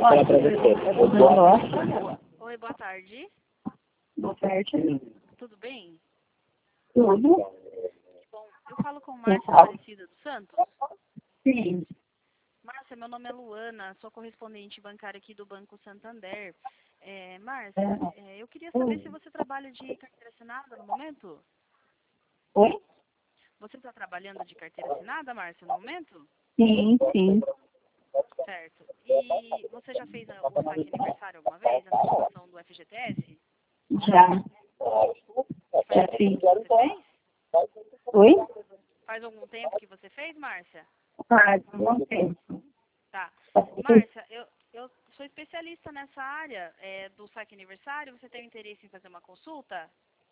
falar pra você. Alô? Oi, boa tarde. Boa tarde. Tudo bem? Tudo? Bom, eu falo com Márcia Aparecida dos Santos. Sim. Márcia, meu nome é Luana, sou correspondente bancária aqui do Banco Santander. Márcia, eu queria saber se você trabalha de carteira assinada no momento? Oi? Você está trabalhando de carteira assinada, Márcia, no momento? Sim, sim. Certo. E você já fez o saque aniversário alguma vez, a antecipação do FGTS? Já. Faz Já fiz. tempo que você fez? Oi? Faz algum tempo que você fez, Márcia? Faz um bom tempo. Tá. Márcia, eu sou especialista nessa área do saque aniversário. Você tem interesse em fazer uma consulta?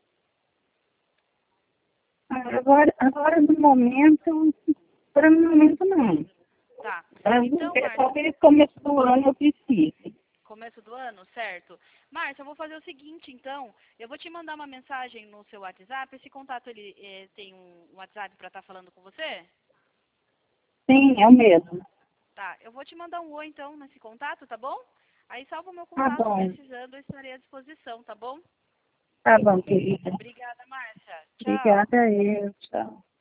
Agora no momento, para o momento não. Tá. Então, Talvez Márcia, começo do ano eu precise. começo do ano, certo? Márcia, eu vou fazer o seguinte, então. Eu vou te mandar uma mensagem no seu WhatsApp. Esse contato, ele tem um WhatsApp para estar falando com você? Sim, é o mesmo. Tá. Eu vou te mandar um oi, então, nesse contato, tá bom? Aí salva o meu Tá contato, bom. precisando, eu estarei à disposição, tá bom? Tá bom, querida. Obrigada, Márcia. Tchau. Obrigada eu. Tchau.